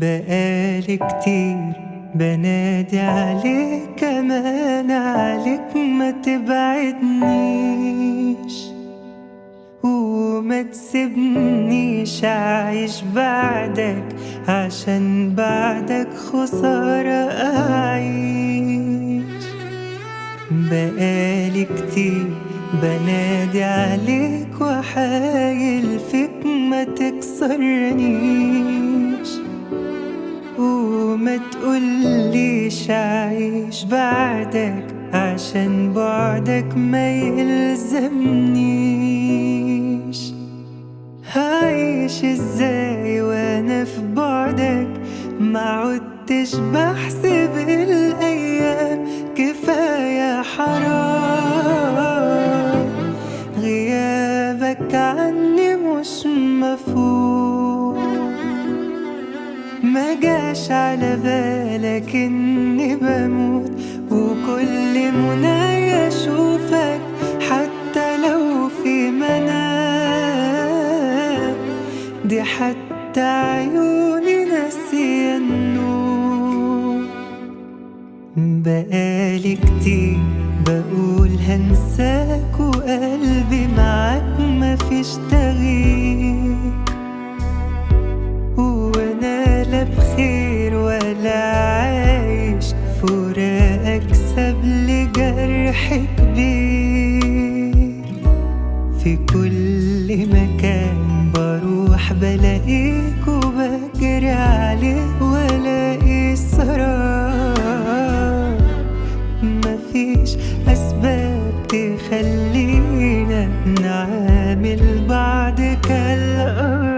بقالي كتير بنادي عليك، كمان عليك ما تبعدنيش وما تسيبنيش أعيش بعدك، عشان بعدك خسارة أعيش. بقالي كتير بنادي عليك وحايل فيك ما تكسرنيش وما تقوليش أعيش بعدك، عشان بعدك ما يلزمنيش. هعيش ازاي وانا في بعدك؟ ما عدتش بحسب الايام، كفاية حرام غيابك عني مش مفهوم. ما جاش على بالك اني بموت وكل منايا اشوفك، حتى لو في منام دي حتى عيوني ناسية النور. بقالي كتير بقول هنساك وقلبي معاك مفيش تغيير، وانا لا بخير ولا عايش، فراقك سابلي جرح كبير. في كل مكان بروح بلاقيك وبجري عليك والاقي السراب. مفيش اسباب تخلينا نعامل بعض كالأرض.